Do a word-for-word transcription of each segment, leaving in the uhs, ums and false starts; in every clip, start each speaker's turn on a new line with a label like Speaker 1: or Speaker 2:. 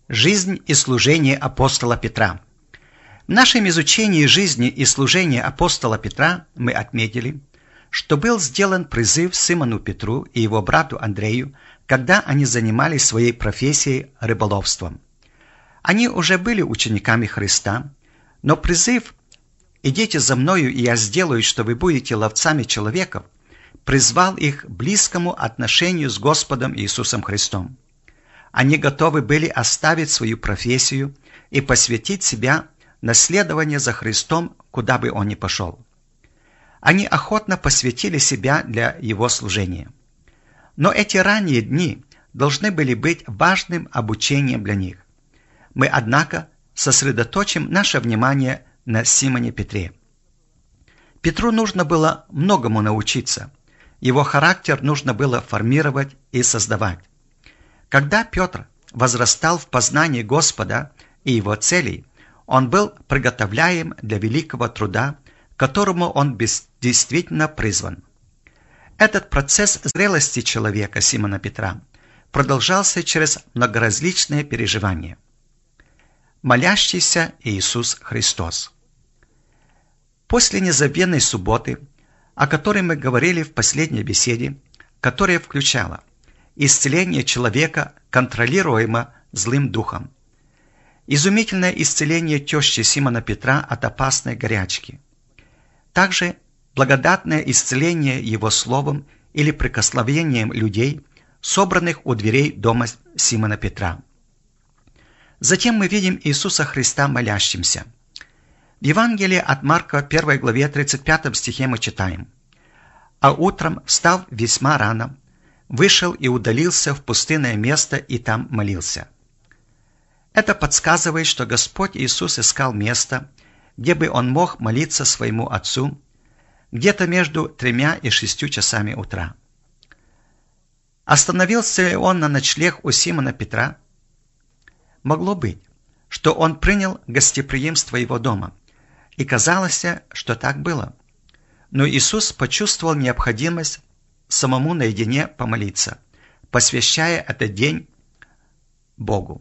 Speaker 1: Жизнь и служение апостола Петра. В нашем изучении жизни и служения апостола Петра мы отметили, что был сделан призыв Симону Петру и его брату Андрею, когда они занимались своей профессией рыболовством. Они уже были учениками Христа, но призыв «Идите за мною, и я сделаю, что вы будете ловцами человеков» призвал их к близкому отношению с Господом Иисусом Христом. Они готовы были оставить свою профессию и посвятить себя на следование за Христом, куда бы он ни пошел. Они охотно посвятили себя для его служения. Но эти ранние дни должны были быть важным обучением для них. Мы, однако, сосредоточим наше внимание на Симоне Петре. Петру нужно было многому научиться. Его характер нужно было формировать и создавать. Когда Петр возрастал в познании Господа и его целей, он был приготовляем для великого труда, к которому он действительно призван. Этот процесс зрелости человека Симона Петра продолжался через многоразличные переживания. Молящийся Иисус Христос. После незабвенной субботы, о которой мы говорили в последней беседе, которая включала исцеление человека, контролируемо злым духом, изумительное исцеление тещи Симона Петра от опасной горячки, также благодатное исцеление его словом или прикосновением людей, собранных у дверей дома Симона Петра. Затем мы видим Иисуса Христа молящимся. В Евангелии от Марка, первой главе, тридцать пятом стихе мы читаем: «А утром, встав весьма рано, вышел и удалился в пустынное место и там молился». Это подсказывает, что Господь Иисус искал место, где бы Он мог молиться своему Отцу, где-то между тремя и шестью часами утра. Остановился ли Он на ночлег у Симона Петра? Могло быть, что Он принял гостеприимство его дома, и казалось, что так было. Но Иисус почувствовал необходимость самому наедине помолиться, посвящая этот день Богу,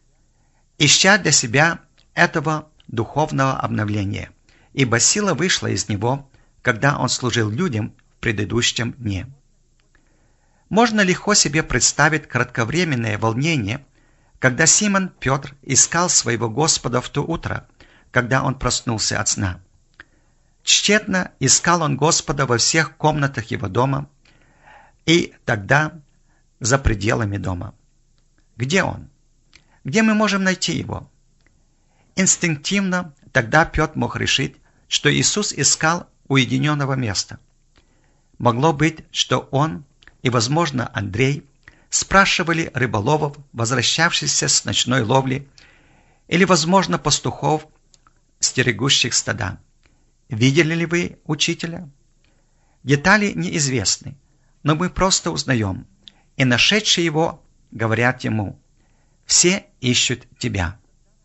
Speaker 1: ища для себя этого духовного обновления, ибо сила вышла из него, когда он служил людям в предыдущем дне. Можно легко себе представить кратковременное волнение, когда Симон Петр искал своего Господа в то утро, когда он проснулся от сна. Тщетно искал он Господа во всех комнатах его дома и тогда за пределами дома. Где он? Где мы можем найти его? Инстинктивно тогда Петр мог решить, что Иисус искал уединенного места. Могло быть, что он и, возможно, Андрей спрашивали рыболовов, возвращавшихся с ночной ловли, или, возможно, пастухов, стерегущих стада: «Видели ли вы учителя?» Детали неизвестны, но мы просто узнаем, и нашедшие его говорят ему: «Все ищут тебя».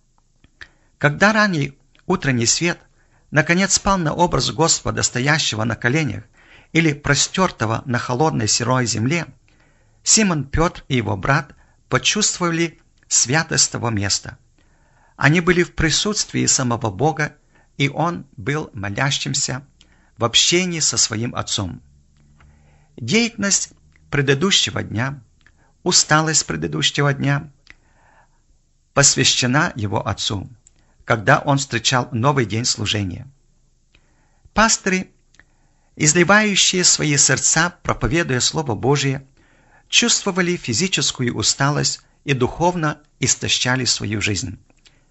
Speaker 1: Когда ранний утренний свет наконец спал на образ Господа, стоящего на коленях или простертого на холодной сырой земле, Симон Петр и его брат почувствовали святость того места. Они были в присутствии самого Бога, и он был молящимся в общении со своим Отцом. Деятельность предыдущего дня, усталость предыдущего дня посвящена его Отцу, когда он встречал новый день служения. Пастыри, изливающие свои сердца, проповедуя Слово Божие, чувствовали физическую усталость и духовно истощали свою жизнь.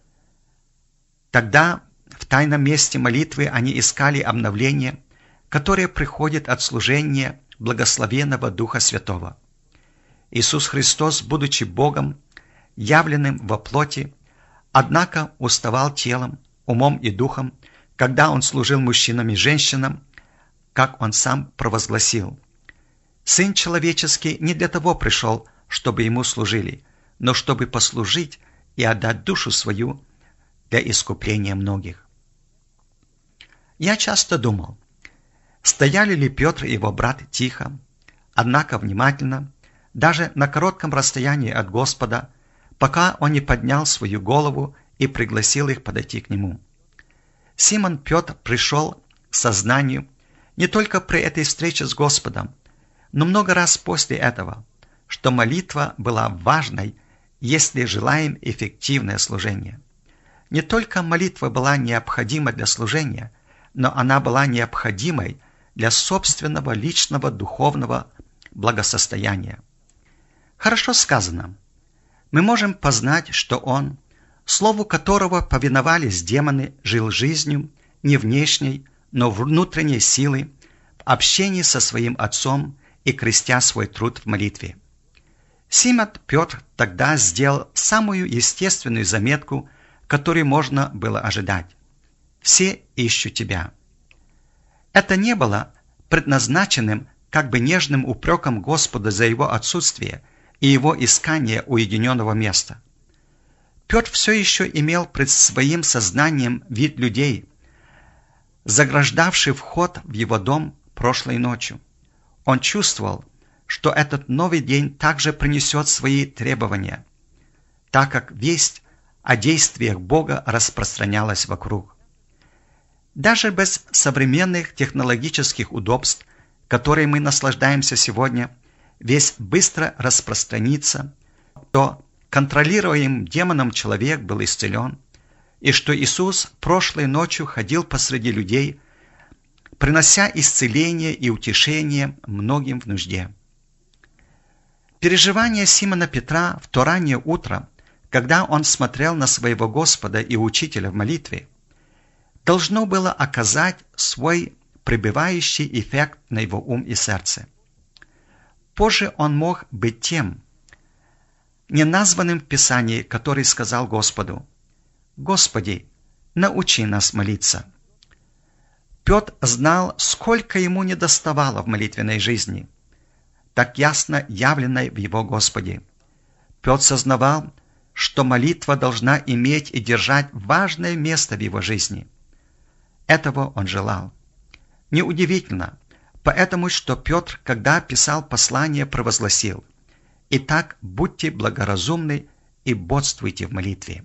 Speaker 1: Тогда в тайном месте молитвы они искали обновление, которое приходит от служения благословенного Духа Святого. Иисус Христос, будучи Богом, явленным во плоти, однако уставал телом, умом и духом, когда Он служил мужчинам и женщинам, как Он сам провозгласил: «Сын человеческий не для того пришел, чтобы Ему служили, но чтобы послужить и отдать душу свою для искупления многих». Я часто думал, стояли ли Петр и его брат тихо, однако внимательно, даже на коротком расстоянии от Господа, пока он не поднял свою голову и пригласил их подойти к нему. Симон Петр пришел к сознанию не только при этой встрече с Господом, но много раз после этого, что молитва была важной, если желаем эффективное служение. Не только молитва была необходима для служения, но она была необходимой для собственного личного духовного благосостояния. Хорошо сказано. Мы можем познать, что он, слову которого повиновались демоны, жил жизнью не внешней, но внутренней силой, в общении со своим Отцом и крестя свой труд в молитве. Симон Петр тогда сделал самую естественную заметку, которую можно было ожидать. «Все ищут тебя». Это не было предназначенным как бы нежным упреком Господа за его отсутствие и его искание уединенного места. Петр все еще имел пред своим сознанием вид людей, заграждавших вход в его дом прошлой ночью. Он чувствовал, что этот новый день также принесет свои требования, так как весть о действиях Бога распространялась вокруг. Даже без современных технологических удобств, которые мы наслаждаемся сегодня, весть быстро распространится, что контролируемым демоном человек был исцелен, и что Иисус прошлой ночью ходил посреди людей, принося исцеление и утешение многим в нужде. Переживание Симона Петра в то раннее утро, когда он смотрел на своего Господа и Учителя в молитве, должно было оказать свой пребывающий эффект на его ум и сердце. Позже он мог быть тем, неназванным в Писании, который сказал Господу: «Господи, научи нас молиться». Петр знал, сколько ему недоставало в молитвенной жизни, так ясно явленной в его Господе. Петр сознавал, что молитва должна иметь и держать важное место в его жизни. Этого он желал. Неудивительно, поэтому что Петр, когда писал послание, провозгласил: «Итак, будьте благоразумны и бодствуйте в молитве».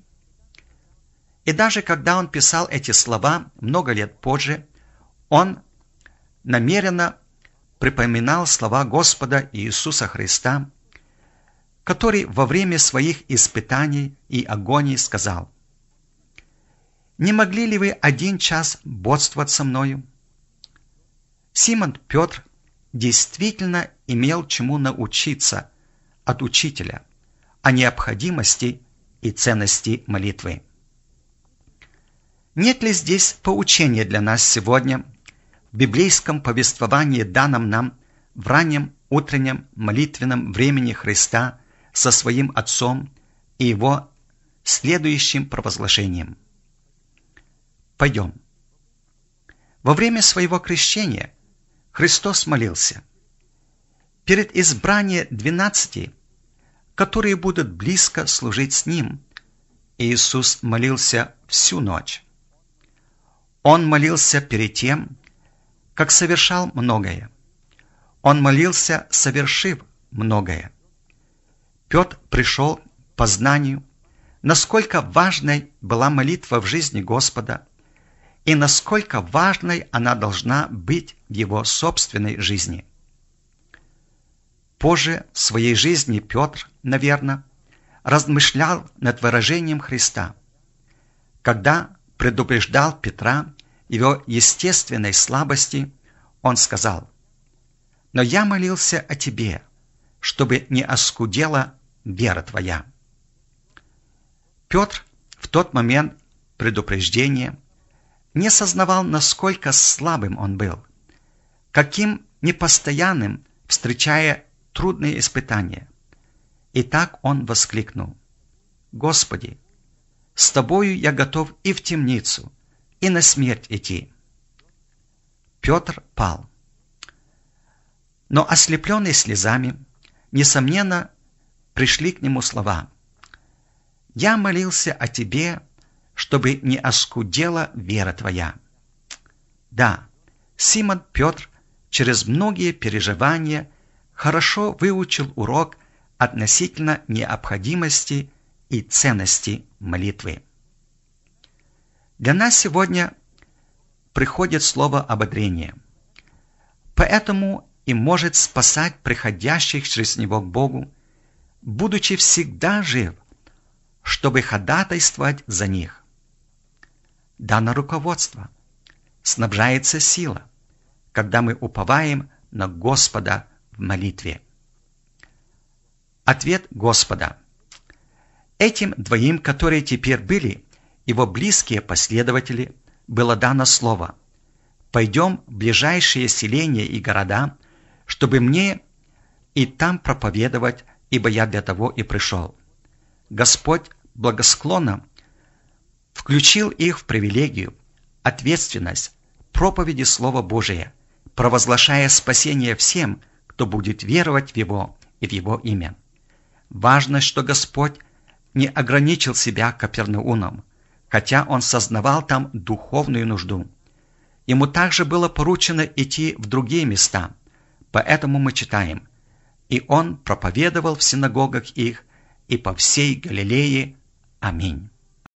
Speaker 1: И даже когда он писал эти слова много лет позже, он намеренно припоминал слова Господа Иисуса Христа, который во время своих испытаний и агоний сказал: «Не могли ли вы один час бодствовать со мною?» Симон Петр действительно имел чему научиться от Учителя о необходимости и ценности молитвы. Нет ли здесь поучения для нас сегодня в библейском повествовании, данном нам в раннем утреннем молитвенном времени Христа со своим Отцом и его следующим провозглашением? Пойдем. Во время своего крещения Христос молился. Перед избранием двенадцати, которые будут близко служить с Ним, Иисус молился всю ночь. Он молился перед тем, как совершал многое. Он молился, совершив многое. Петр пришел к познанию, насколько важной была молитва в жизни Господа и насколько важной она должна быть в его собственной жизни. Позже в своей жизни Петр, наверное, размышлял над выражением Христа, когда предупреждал Петра его естественной слабости. Он сказал: «Но я молился о тебе, чтобы не оскудела вера твоя». Петр в тот момент предупреждения не сознавал, насколько слабым он был, каким непостоянным, встречая трудные испытания. И так он воскликнул: «Господи, с Тобою я готов и в темницу, и на смерть идти». Петр пал. Но ослепленный слезами, несомненно, пришли к нему слова: «Я молился о тебе, чтобы не оскудела вера твоя». Да, Симон Петр через многие переживания хорошо выучил урок относительно необходимости и ценности молитвы. Для нас сегодня приходит слово ободрение, поэтому и может спасать приходящих через него к Богу, будучи всегда жив, чтобы ходатайствовать за них. Дано руководство, снабжается сила, когда мы уповаем на Господа в молитве. Ответ Господа. Этим двоим, которые теперь были его близкие последователи, было дано слово: «Пойдем в ближайшие селения и города, чтобы мне и там проповедовать, ибо я для того и пришел». Господь благосклонно включил их в привилегию, ответственность проповеди Слова Божия, провозглашая спасение всем, кто будет веровать в Его и в Его имя. Важно, что Господь не ограничил себя Капернаумом, хотя Он сознавал там духовную нужду. Ему также было поручено идти в другие места, поэтому мы читаем: «И Он проповедовал в синагогах их и по всей Галилее. Аминь».